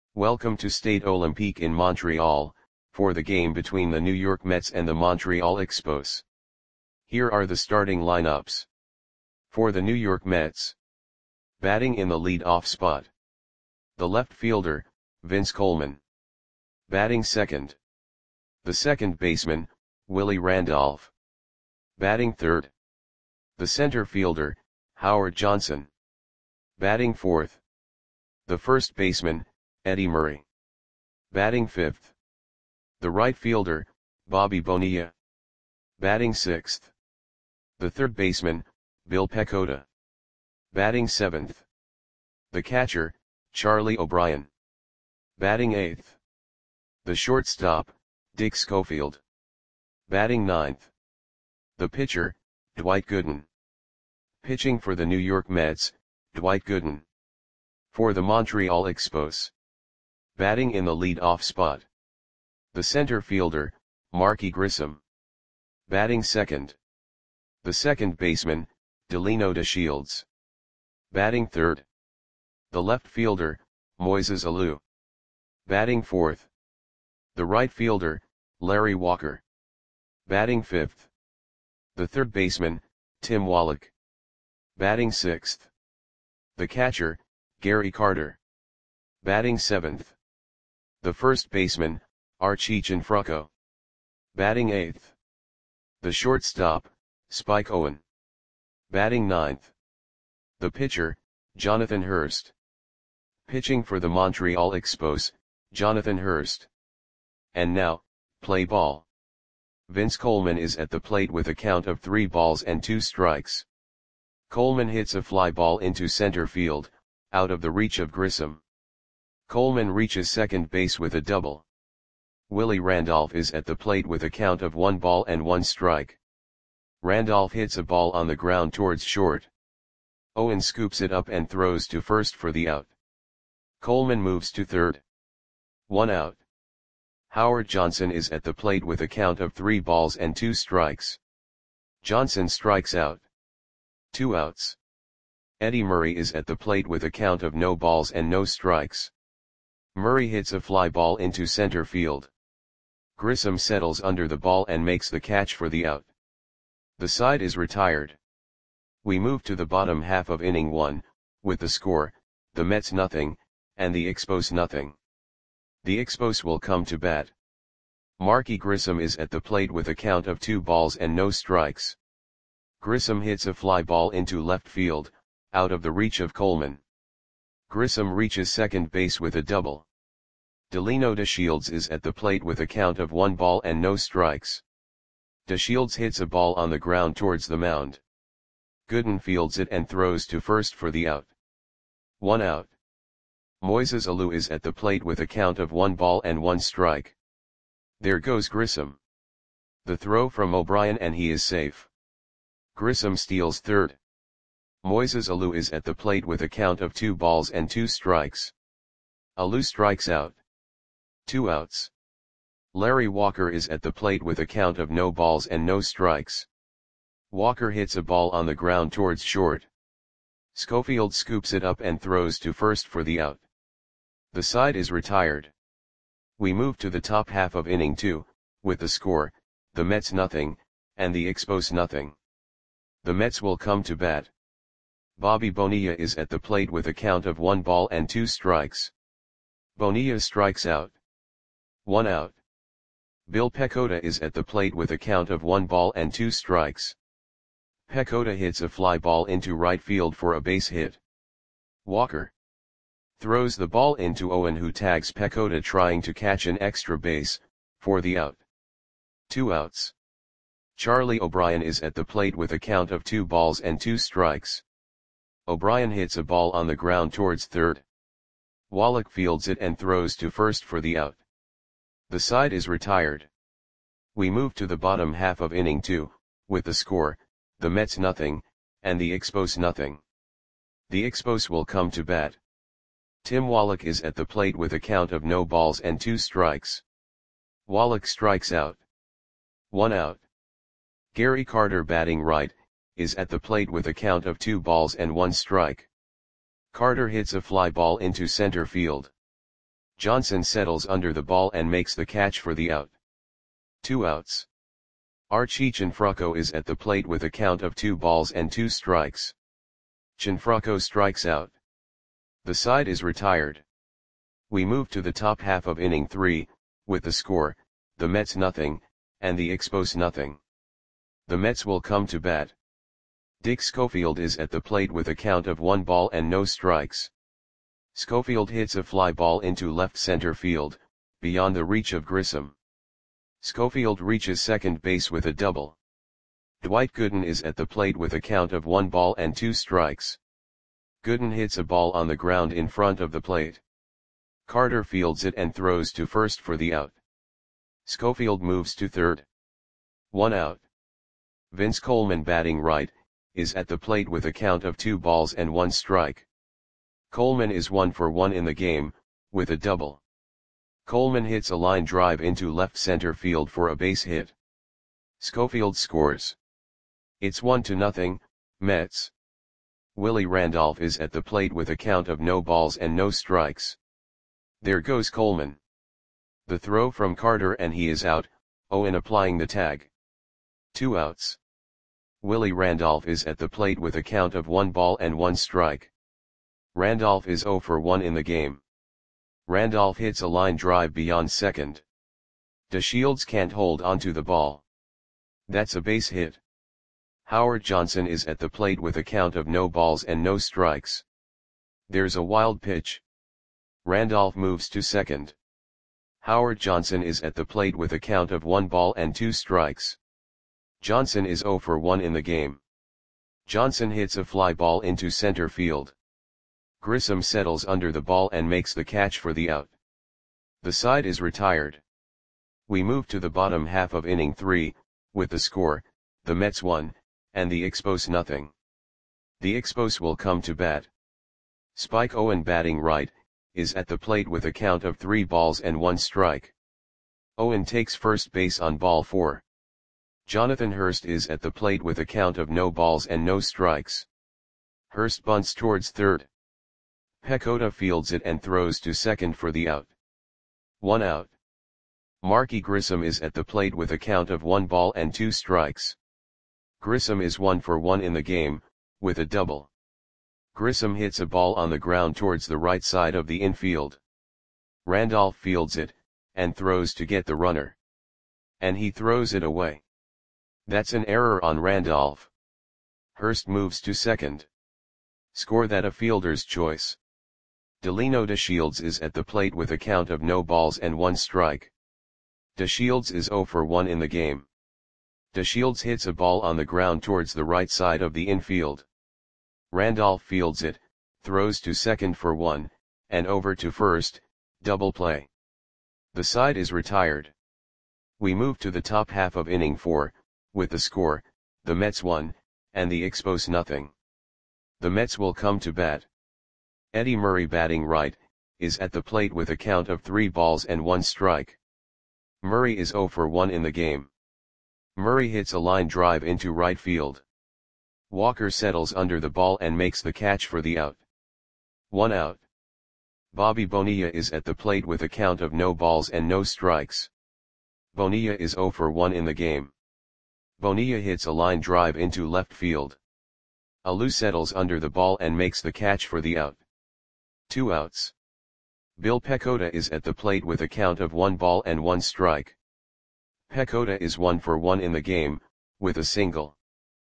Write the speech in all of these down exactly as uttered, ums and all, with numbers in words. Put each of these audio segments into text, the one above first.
Welcome to Stade Olympique in Montreal, for the game between the New York Mets and the Montreal Expos. Here are the starting lineups. For the New York Mets. Batting in the lead-off spot. The left fielder, Vince Coleman. Batting second. The second baseman, Willie Randolph. Batting third. The center fielder, Howard Johnson. Batting fourth. The first baseman, Eddie Murray. Batting fifth. The right fielder, Bobby Bonilla. Batting sixth. The third baseman, Bill Pecota. Batting seventh. The catcher, Charlie O'Brien. Batting eighth. The shortstop, Dick Schofield. Batting ninth. The pitcher, Dwight Gooden. Pitching for the New York Mets, Dwight Gooden. For the Montreal Expos. Batting in the lead-off spot. The center fielder, Marky Grissom. Batting second. The second baseman, Delino DeShields. Batting third. The left fielder, Moises Alou. Batting fourth. The right fielder, Larry Walker. Batting fifth. The third baseman, Tim Wallach. Batting sixth. The catcher, Gary Carter. Batting seventh. The first baseman, Archie Cianfrocco. Batting eighth. The shortstop, Spike Owen. Batting ninth. The pitcher, Jonathan Hurst. Pitching for the Montreal Expos, Jonathan Hurst. And now, play ball. Vince Coleman is at the plate with a count of three balls and two strikes. Coleman hits a fly ball into center field, out of the reach of Grissom. Coleman reaches second base with a double. Willie Randolph is at the plate with a count of one ball and one strike. Randolph hits a ball on the ground towards short. Owen scoops it up and throws to first for the out. Coleman moves to third. One out. Howard Johnson is at the plate with a count of three balls and two strikes. Johnson strikes out. Two outs. Eddie Murray is at the plate with a count of no balls and no strikes. Murray hits a fly ball into center field. Grissom settles under the ball and makes the catch for the out. The side is retired. We move to the bottom half of inning one, with the score, the Mets nothing, and the Expos nothing. The Expos will come to bat. Marky Grissom is at the plate with a count of two balls and no strikes. Grissom hits a fly ball into left field, out of the reach of Coleman. Grissom reaches second base with a double. Delino DeShields is at the plate with a count of one ball and no strikes. DeShields hits a ball on the ground towards the mound. Gooden fields it and throws to first for the out. One out. Moises Alou is at the plate with a count of one ball and one strike. There goes Grissom. The throw from O'Brien and he is safe. Grissom steals third. Moises Alou is at the plate with a count of two balls and two strikes. Alou strikes out. Two outs. Larry Walker is at the plate with a count of no balls and no strikes. Walker hits a ball on the ground towards short. Schofield scoops it up and throws to first for the out. The side is retired. We move to the top half of inning two, with the score, the Mets nothing, and the Expos nothing. The Mets will come to bat. Bobby Bonilla is at the plate with a count of one ball and two strikes. Bonilla strikes out. One out. Bill Pecota is at the plate with a count of one ball and two strikes. Pecota hits a fly ball into right field for a base hit. Walker throws the ball into Owen, who tags Pecota trying to catch an extra base, for the out. Two outs. Charlie O'Brien is at the plate with a count of two balls and two strikes. O'Brien hits a ball on the ground towards third. Wallach fields it and throws to first for the out. The side is retired. We move to the bottom half of inning two, with the score, the Mets nothing, and the Expos nothing. The Expos will come to bat. Tim Wallach is at the plate with a count of no balls and two strikes. Wallach strikes out. One out. Gary Carter, batting right, is at the plate with a count of two balls and one strike. Carter hits a fly ball into center field. Johnson settles under the ball and makes the catch for the out. Two outs. Archie Cianfrocco is at the plate with a count of two balls and two strikes. Cianfrocco strikes out. The side is retired. We move to the top half of inning three, with the score, the Mets nothing, and the Expos nothing. The Mets will come to bat. Dick Schofield is at the plate with a count of one ball and no strikes. Schofield hits a fly ball into left center field, beyond the reach of Grissom. Schofield reaches second base with a double. Dwight Gooden is at the plate with a count of one ball and two strikes. Gooden hits a ball on the ground in front of the plate. Carter fields it and throws to first for the out. Schofield moves to third. One out. Vince Coleman, batting right, is at the plate with a count of two balls and one strike. Coleman is one for one in the game, with a double. Coleman hits a line drive into left center field for a base hit. Schofield scores. It's one to nothing, Mets. Willie Randolph is at the plate with a count of no balls and no strikes. There goes Coleman. The throw from Carter and he is out, Owen applying the tag. Two outs. Willie Randolph is at the plate with a count of one ball and one strike. Randolph is oh for one in the game. Randolph hits a line drive beyond second. DeShields can't hold onto the ball. That's a base hit. Howard Johnson is at the plate with a count of no balls and no strikes. There's a wild pitch. Randolph moves to second. Howard Johnson is at the plate with a count of one ball and two strikes. Johnson is oh for one in the game. Johnson hits a fly ball into center field. Grissom settles under the ball and makes the catch for the out. The side is retired. We move to the bottom half of inning three, with the score, the Mets one, and the Expos nothing. The Expos will come to bat. Spike Owen, batting right, is at the plate with a count of three balls and one strike. Owen takes first base on ball four. Jonathan Hurst is at the plate with a count of no balls and no strikes. Hurst bunts towards third. Pecota fields it and throws to second for the out. One out. Marky Grissom is at the plate with a count of one ball and two strikes. Grissom is one for one in the game, with a double. Grissom hits a ball on the ground towards the right side of the infield. Randolph fields it, and throws to get the runner. And he throws it away. That's an error on Randolph. Hurst moves to second. Score that a fielder's choice. Delino DeShields is at the plate with a count of no balls and one strike. DeShields is oh for one in the game. DeShields hits a ball on the ground towards the right side of the infield. Randolph fields it, throws to second for one, and over to first, double play. The side is retired. We move to the top half of inning four, with the score, the Mets one, and the Expos nothing. The Mets will come to bat. Eddie Murray, batting right, is at the plate with a count of three balls and one strike. Murray is oh for one in the game. Murray hits a line drive into right field. Walker settles under the ball and makes the catch for the out. One out. Bobby Bonilla is at the plate with a count of no balls and no strikes. Bonilla is oh for one in the game. Bonilla hits a line drive into left field. Alou settles under the ball and makes the catch for the out. Two outs. Bill Pecota is at the plate with a count of one ball and one strike. Pecota is one for one in the game, with a single.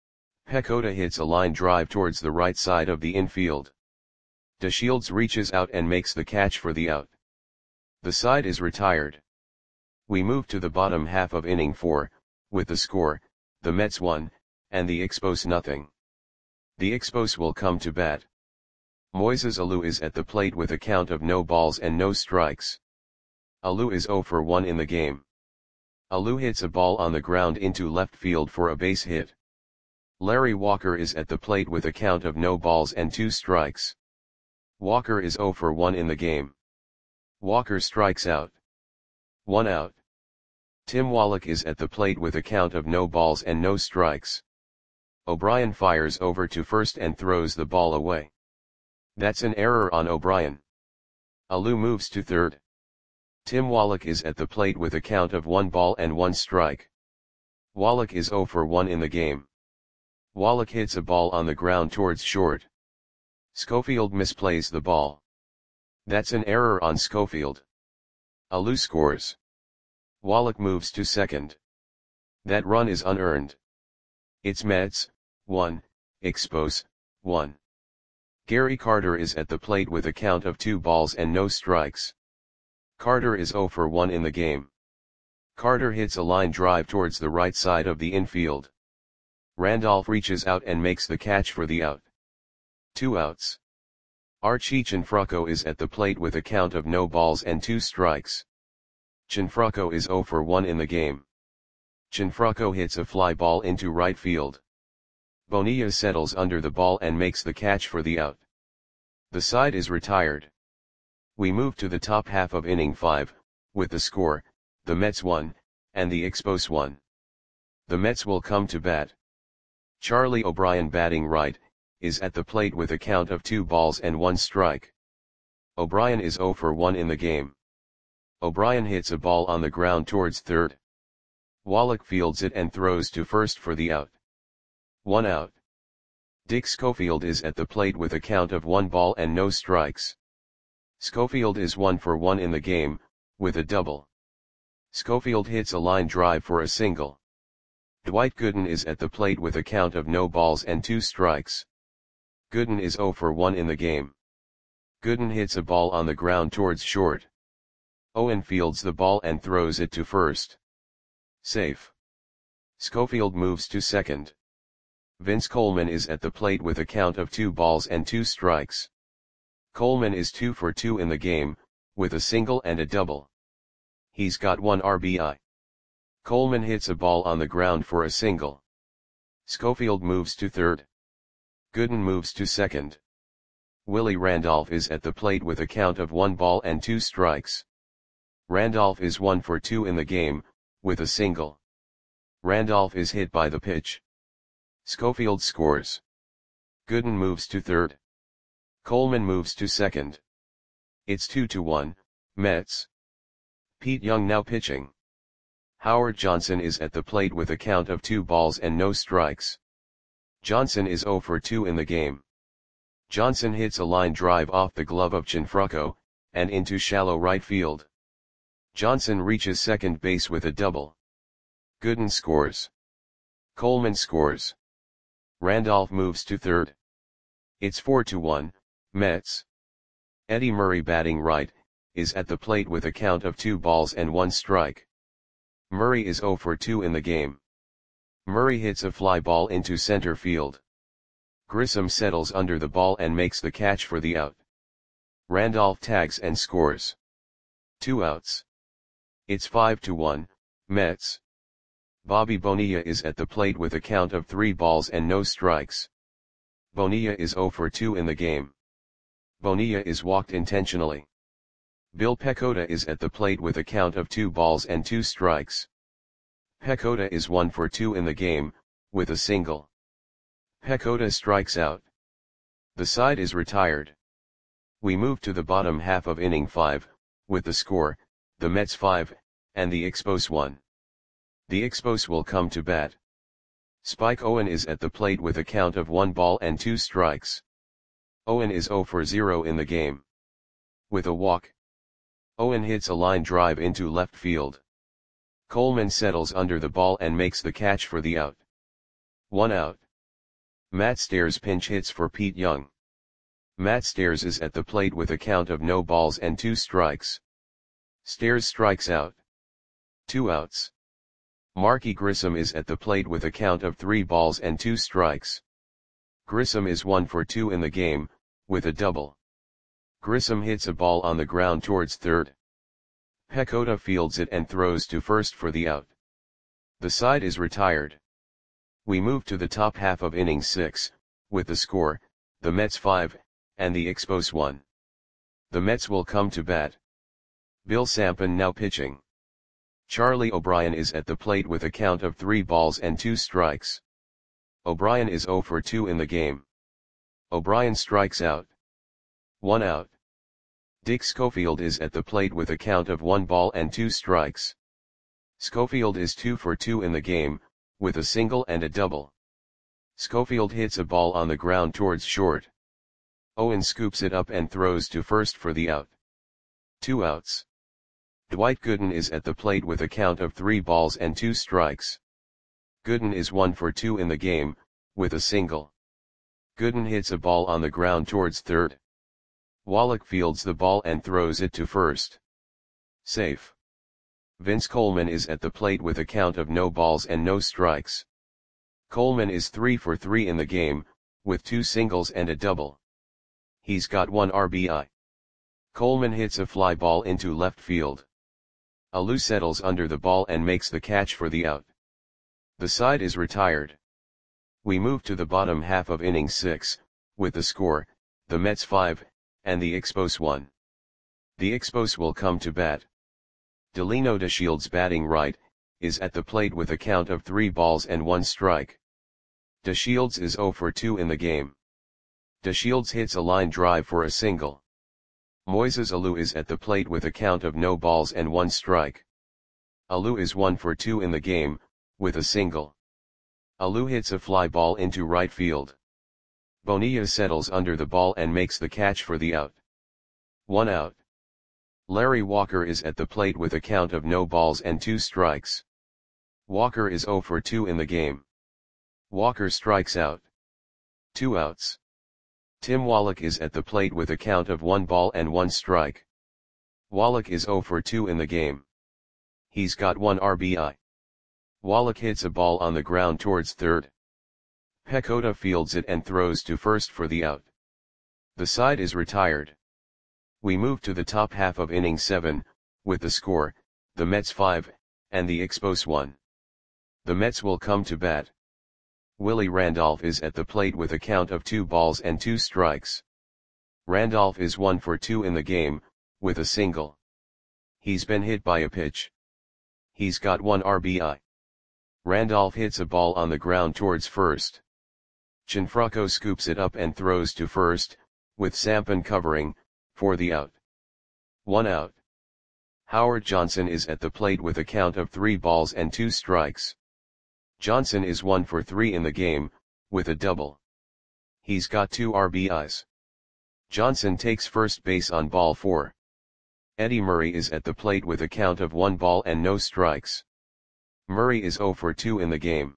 Pecota hits a line drive towards the right side of the infield. DeShields reaches out and makes the catch for the out. The side is retired. We move to the bottom half of inning four, with the score, the Mets one, and the Expos nothing. The Expos will come to bat. Moises Alou is at the plate with a count of no balls and no strikes. Alou is oh for one in the game. Alou hits a ball on the ground into left field for a base hit. Larry Walker is at the plate with a count of no balls and two strikes. Walker is oh for one in the game. Walker strikes out. One out. Tim Wallach is at the plate with a count of no balls and no strikes. O'Brien fires over to first and throws the ball away. That's an error on O'Brien. Alou moves to third. Tim Wallach is at the plate with a count of one ball and one strike. Wallach is zero for one in the game. Wallach hits a ball on the ground towards short. Schofield misplays the ball. That's an error on Schofield. Alou scores. Wallach moves to second. That run is unearned. It's Mets, one, Expos, one. Gary Carter is at the plate with a count of two balls and no strikes. Carter is zero for one in the game. Carter hits a line drive towards the right side of the infield. Randolph reaches out and makes the catch for the out. Two outs. Archie Cianfrocco is at the plate with a count of no balls and two strikes. Cianfrocco is zero for one in the game. Cianfrocco hits a fly ball into right field. Bonilla settles under the ball and makes the catch for the out. The side is retired. We move to the top half of inning five, with the score, the Mets one, and the Expos one. The Mets will come to bat. Charlie O'Brien, batting right, is at the plate with a count of two balls and one strike. O'Brien is zero for one in the game. O'Brien hits a ball on the ground towards third. Wallach fields it and throws to first for the out. One out. Dick Schofield is at the plate with a count of one ball and no strikes. Schofield is one for one in the game, with a double. Schofield hits a line drive for a single. Dwight Gooden is at the plate with a count of no balls and two strikes. Gooden is zero for one in the game. Gooden hits a ball on the ground towards short. Owen fields the ball and throws it to first. Safe. Schofield moves to second. Vince Coleman is at the plate with a count of two balls and two strikes. Coleman is two for two in the game, with a single and a double. He's got one R B I. Coleman hits a ball on the ground for a single. Schofield moves to third. Gooden moves to second. Willie Randolph is at the plate with a count of one ball and two strikes. Randolph is one for two in the game, with a single. Randolph is hit by the pitch. Schofield scores. Gooden moves to third. Coleman moves to second. It's two to one, Mets. Pete Young now pitching. Howard Johnson is at the plate with a count of two balls and no strikes. Johnson is zero for two in the game. Johnson hits a line drive off the glove of Cianfrocco, and into shallow right field. Johnson reaches second base with a double. Gooden scores. Coleman scores. Randolph moves to third. It's four to one, Mets. Eddie Murray, batting right, is at the plate with a count of two balls and one strike. Murray is zero for two in the game. Murray hits a fly ball into center field. Grissom settles under the ball and makes the catch for the out. Randolph tags and scores. Two outs. It's five to one, Mets. Bobby Bonilla is at the plate with a count of three balls and no strikes. Bonilla is zero for two in the game. Bonilla is walked intentionally. Bill Pecota is at the plate with a count of two balls and two strikes. Pecota is one for two in the game, with a single. Pecota strikes out. The side is retired. We move to the bottom half of inning five, with the score, the Mets five, and the Expos one. The Expos will come to bat. Spike Owen is at the plate with a count of one ball and two strikes. Owen is zero for zero in the game. With a walk. Owen hits a line drive into left field. Coleman settles under the ball and makes the catch for the out. One out. Matt Stairs pinch hits for Pete Young. Matt Stairs is at the plate with a count of no balls and two strikes. Stairs strikes out. Two outs. Marky Grissom is at the plate with a count of three balls and two strikes. Grissom is one for two in the game, with a double. Grissom hits a ball on the ground towards third. Pecota fields it and throws to first for the out. The side is retired. We move to the top half of inning six, with the score, the Mets five, and the Expos one. The Mets will come to bat. Bill Sampen now pitching. Charlie O'Brien is at the plate with a count of three balls and two strikes. O'Brien is zero for two in the game. O'Brien strikes out. One out. Dick Schofield is at the plate with a count of one ball and two strikes. Schofield is two for two in the game, with a single and a double. Schofield hits a ball on the ground towards short. Owen scoops it up and throws to first for the out. Two outs. Dwight Gooden is at the plate with a count of three balls and two strikes. Gooden is one for two in the game, with a single. Gooden hits a ball on the ground towards third. Wallach fields the ball and throws it to first. Safe. Vince Coleman is at the plate with a count of no balls and no strikes. Coleman is three for three in the game, with two singles and a double. He's got one R B I. Coleman hits a fly ball into left field. Alou settles under the ball and makes the catch for the out. The side is retired. We move to the bottom half of inning six, with the score, the Mets five, and the Expos one. The Expos will come to bat. Delino DeShields, batting right, is at the plate with a count of three balls and one strike. DeShields is zero for two in the game. DeShields hits a line drive for a single. Moises Alou is at the plate with a count of no balls and one strike. Alou is one for two in the game, with a single. Alou hits a fly ball into right field. Bonilla settles under the ball and makes the catch for the out. One out. Larry Walker is at the plate with a count of no balls and two strikes. Walker is zero for two in the game. Walker strikes out. Two outs. Tim Wallach is at the plate with a count of one ball and one strike. Wallach is zero for two in the game. He's got one R B I. Wallach hits a ball on the ground towards third. Pecota fields it and throws to first for the out. The side is retired. We move to the top half of inning seven, with the score, the Mets five, and the Expos one. The Mets will come to bat. Willie Randolph is at the plate with a count of two balls and two strikes. Randolph is one for two in the game, with a single. He's been hit by a pitch. He's got one R B I. Randolph hits a ball on the ground towards first. Gianfranco scoops it up and throws to first, with Sampen covering, for the out. One out. Howard Johnson is at the plate with a count of three balls and two strikes. Johnson is one for three in the game, with a double. He's got two R B Is. Johnson takes first base on ball four. Eddie Murray is at the plate with a count of one ball and no strikes. Murray is zero for two in the game.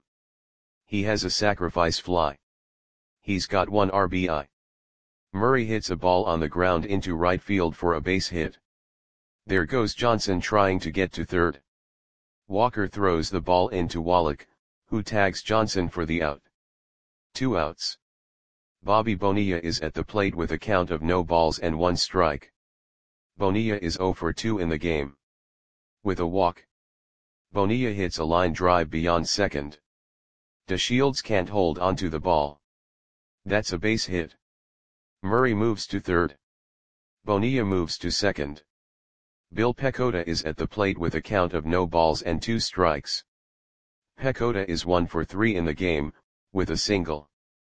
He has a sacrifice fly. He's got one R B I. Murray hits a ball on the ground into right field for a base hit. There goes Johnson trying to get to third. Walker throws the ball into Wallach, who tags Johnson for the out. Two outs. Bobby Bonilla is at the plate with a count of no balls and one strike. Bonilla is zero for two in the game. With a walk. Bonilla hits a line drive beyond second. DeShields can't hold onto the ball. That's a base hit. Murray moves to third. Bonilla moves to second. Bill Pecota is at the plate with a count of no balls and two strikes. Pecota is one for three in the game, with a single.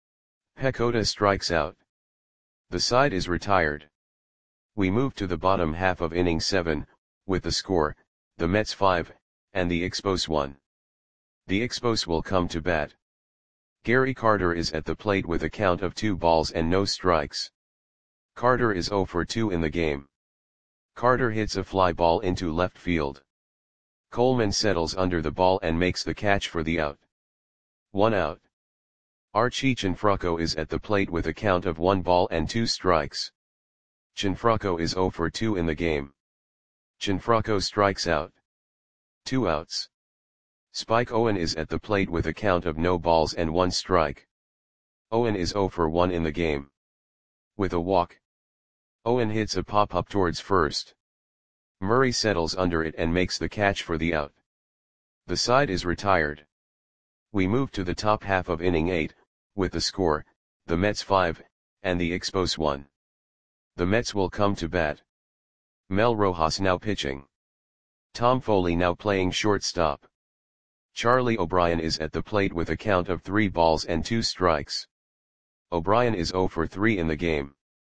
Pecota strikes out. The side is retired. We move to the bottom half of inning seven, with the score, the Mets five, and the Expos one. The Expos will come to bat. Gary Carter is at the plate with a count of two balls and no strikes. Carter is zero for two in the game. Carter hits a fly ball into left field. Coleman settles under the ball and makes the catch for the out. One out. Archie Gianfranco is at the plate with a count of one ball and two strikes. Gianfranco is zero for two in the game. Gianfranco strikes out. Two outs. Spike Owen is at the plate with a count of no balls and one strike. Owen is zero for one in the game. With a walk. Owen hits a pop-up towards first. Murray settles under it and makes the catch for the out. The side is retired. We move to the top half of inning eight, with the score, the Mets five, and the Expos one. The Mets will come to bat. Mel Rojas now pitching. Tom Foley now playing shortstop. Charlie O'Brien is at the plate with a count of three balls and two strikes. O'Brien is zero for three in the game.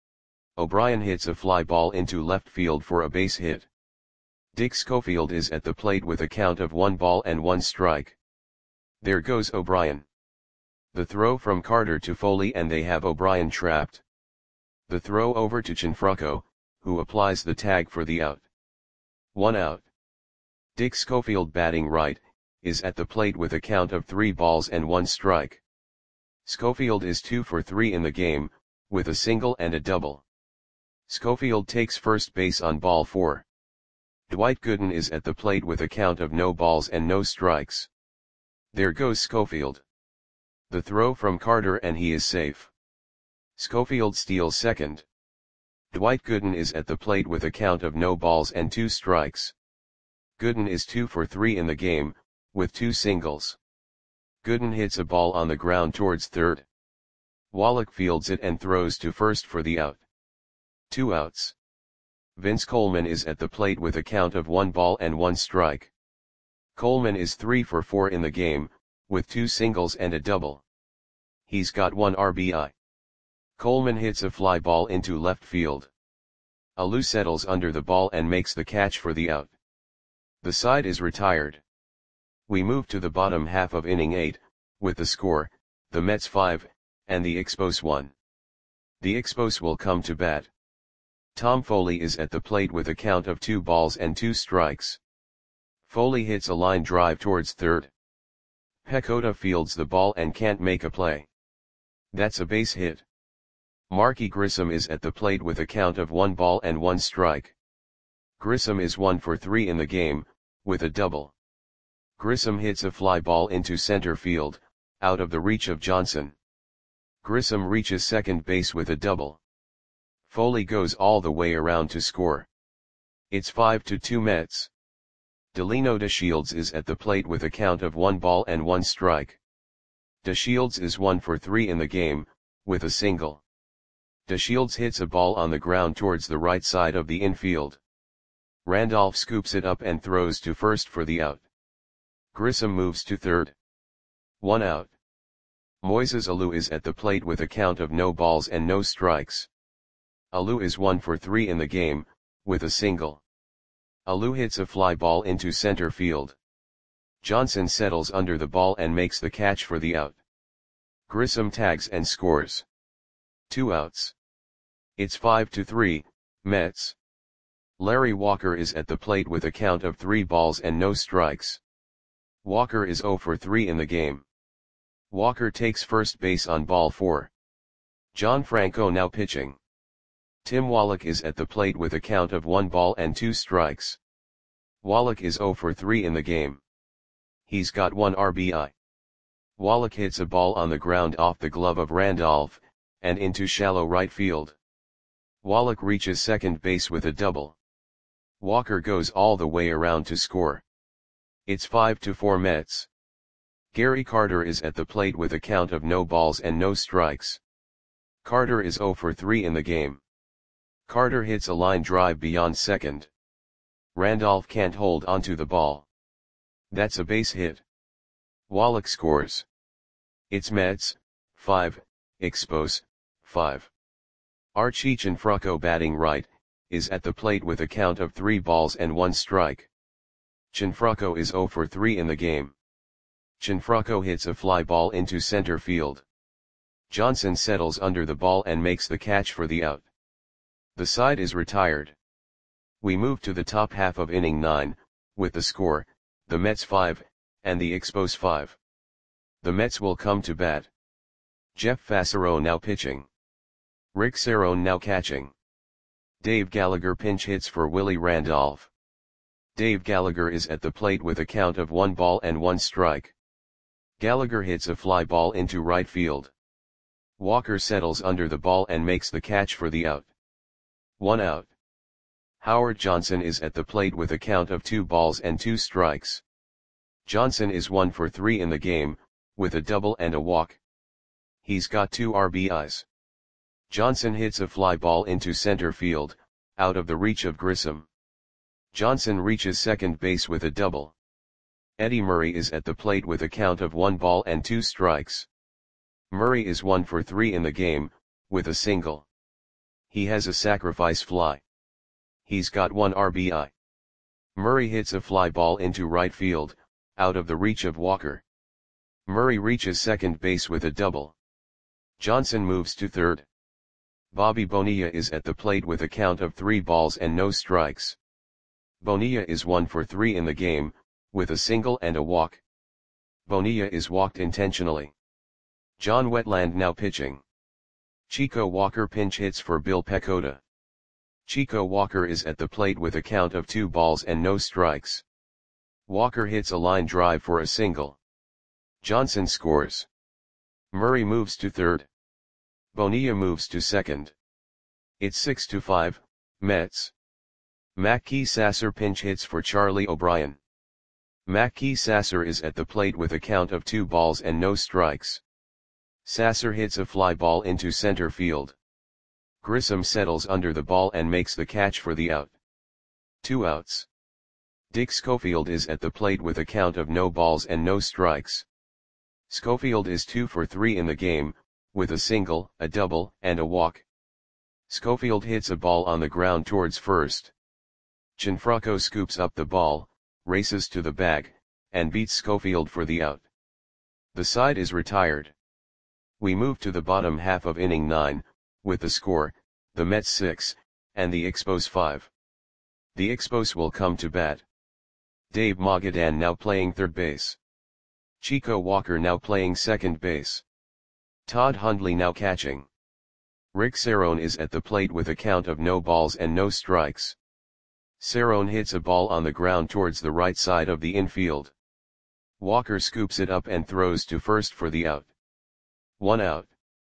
O'Brien hits a fly ball into left field for a base hit. Dick Schofield is at the plate with a count of one ball and one strike. There goes O'Brien. The throw from Carter to Foley and they have O'Brien trapped. The throw over to Cianfrocco, who applies the tag for the out. One out. Dick Schofield, batting right, is at the plate with a count of three balls and one strike. Schofield is two for three in the game, with a single and a double. Schofield takes first base on ball four. Dwight Gooden is at the plate with a count of no balls and no strikes. There goes Schofield. The throw from Carter and he is safe. Schofield steals second. Dwight Gooden is at the plate with a count of no balls and two strikes. Gooden is two for three in the game, with two singles. Gooden hits a ball on the ground towards third. Wallach fields it and throws to first for the out. Two outs. Vince Coleman is at the plate with a count of one ball and one strike. Coleman is three for four in the game, with two singles and a double. He's got one R B I. Coleman hits a fly ball into left field. Alou settles under the ball and makes the catch for the out. The side is retired. We move to the bottom half of inning eight, with the score, the Mets five, and the Expos one. The Expos will come to bat. Tom Foley is at the plate with a count of two balls and two strikes. Foley hits a line drive towards third. Pecota fields the ball and can't make a play. That's a base hit. Marky Grissom is at the plate with a count of one ball and one strike. Grissom is one for three in the game, with a double. Grissom hits a fly ball into center field, out of the reach of Johnson. Grissom reaches second base with a double. Foley goes all the way around to score. It's five to two Mets. Delino DeShields is at the plate with a count of one ball and one strike. DeShields is one for three in the game, with a single. DeShields hits a ball on the ground towards the right side of the infield. Randolph scoops it up and throws to first for the out. Grissom moves to third. One out. Moises Alou is at the plate with a count of no balls and no strikes. Alou is one for three in the game, with a single. Alou hits a fly ball into center field. Johnson settles under the ball and makes the catch for the out. Grissom tags and scores. Two outs. It's five to three, Mets. Larry Walker is at the plate with a count of three balls and no strikes. Walker is zero for three in the game. Walker takes first base on ball four. John Franco now pitching. Tim Wallach is at the plate with a count of one ball and two strikes. Wallach is zero for three in the game. He's got one R B I. Wallach hits a ball on the ground off the glove of Randolph, and into shallow right field. Wallach reaches second base with a double. Walker goes all the way around to score. It's five to four Mets. Gary Carter is at the plate with a count of no balls and no strikes. Carter is zero for three in the game. Carter hits a line drive beyond second. Randolph can't hold onto the ball. That's a base hit. Wallach scores. It's Mets, five, Expos, five. Archie Cianfrocco, batting right, is at the plate with a count of three balls and one strike. Cianfrocco is zero for three in the game. Cianfrocco hits a fly ball into center field. Johnson settles under the ball and makes the catch for the out. The side is retired. We move to the top half of inning nine, with the score, the Mets five, and the Expos five. The Mets will come to bat. Jeff Fassero now pitching. Rick Cerone now catching. Dave Gallagher pinch hits for Willie Randolph. Dave Gallagher is at the plate with a count of one ball and one strike. Gallagher hits a fly ball into right field. Walker settles under the ball and makes the catch for the out. One out. Howard Johnson is at the plate with a count of two balls and two strikes. Johnson is one for three in the game, with a double and a walk. He's got two R B Is. Johnson hits a fly ball into center field, out of the reach of Grissom. Johnson reaches second base with a double. Eddie Murray is at the plate with a count of one ball and two strikes. Murray is one for three in the game, with a single. He has a sacrifice fly. He's got one R B I. Murray hits a fly ball into right field, out of the reach of Walker. Murray reaches second base with a double. Johnson moves to third. Bobby Bonilla is at the plate with a count of three balls and no strikes. Bonilla is one for three in the game, with a single and a walk. Bonilla is walked intentionally. John Wetland now pitching. Chico Walker pinch hits for Bill Pecota. Chico Walker is at the plate with a count of two balls and no strikes. Walker hits a line drive for a single. Johnson scores. Murray moves to third. Bonilla moves to second. It's six to five, Mets. Mackey Sasser pinch hits for Charlie O'Brien. Mackey Sasser is at the plate with a count of two balls and no strikes. Sasser hits a fly ball into center field. Grissom settles under the ball and makes the catch for the out. Two outs. Dick Schofield is at the plate with a count of no balls and no strikes. Schofield is two for three in the game, with a single, a double, and a walk. Schofield hits a ball on the ground towards first. Gianfranco scoops up the ball, races to the bag, and beats Schofield for the out. The side is retired. We move to the bottom half of inning nine, with the score, the Mets six, and the Expos five. The Expos will come to bat. Dave Magadan now playing third base. Chico Walker now playing second base. Todd Hundley now catching. Rick Cerrone is at the plate with a count of no balls and no strikes. Cerrone hits a ball on the ground towards the right side of the infield. Walker scoops it up and throws to first for the out. One out.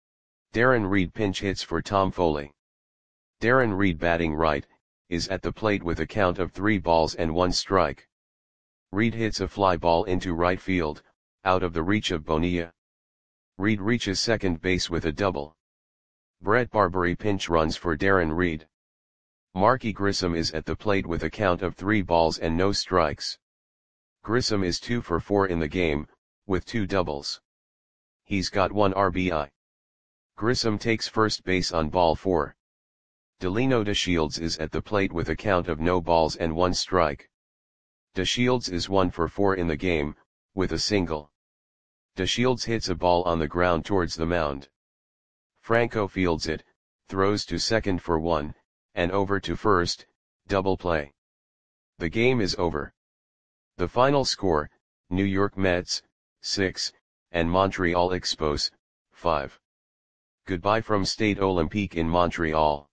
Darren Reed pinch hits for Tom Foley. Darren Reed, batting right, is at the plate with a count of three balls and one strike. Reed hits a fly ball into right field, out of the reach of Bonilla. Reed reaches second base with a double. Brett Barbary pinch runs for Darren Reed. Marky Grissom is at the plate with a count of three balls and no strikes. Grissom is two for four in the game, with two doubles. He's got one R B I. Grissom takes first base on ball four. Delino DeShields is at the plate with a count of no balls and one strike. DeShields is one for four in the game, with a single. DeShields hits a ball on the ground towards the mound. Franco fields it, throws to second for one, and over to first, double play. The game is over. The final score, New York Mets, six, and Montreal Expos, five. Goodbye from Stade Olympique in Montreal.